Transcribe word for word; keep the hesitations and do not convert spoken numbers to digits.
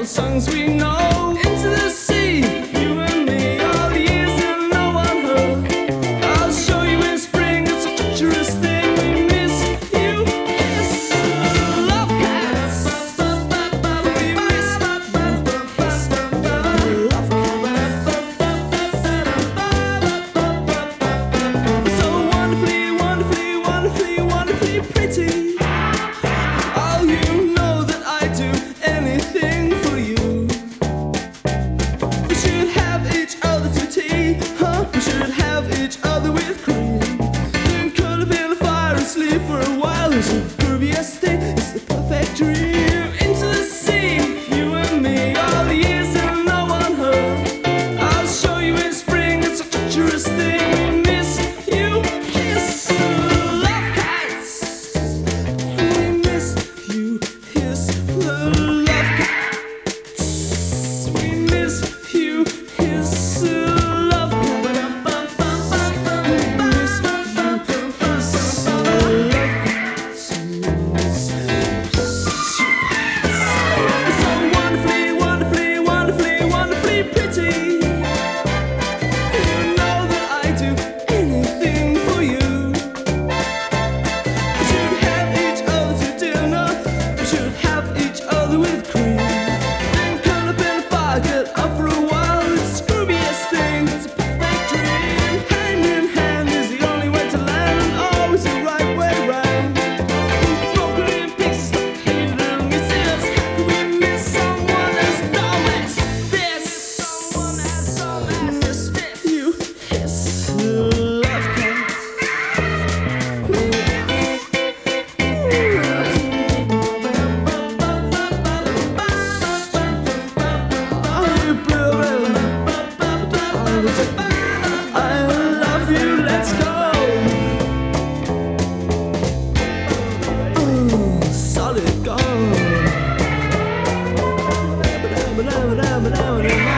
the songs we know. Into the sea, you and me, all the years that no one heard. I'll show you in spring, it's a treacherous thing. We miss you, yes. Love cats. We miss love cats. So wonderfully, wonderfully, wonderfully, wonderfully pretty. Oh, you know that I do anything for you. We should have each other to tea, huh? We should have each other with cream. Then curl up in the fire and sleep for a while. It's the grooviest thing, it's the perfect dream. Into the sea, you and me, all the years that no one heard. I'll show you in spring, it's a treacherous thing. We miss you, kiss, love cats. We miss you, kiss, the love cats. We miss you, kiss, love cats. We miss you, kiss, love cats. So wonderfully, wonderfully, wonderfully, wonderfully pretty. You know that I do anything for you. We should have each other to dinner. We should have each other with cream. Then curl up in a fire, get up for a while. It's the grooviest thing, it's a perfect dream. Hand in hand is the only way to land, and always the right way round. We've broken in pieces like hidden misses. How can we miss someone as dumb as this? Someone as dumb as this. You kiss love cats. I love you, let's go. Ooh, solid gold.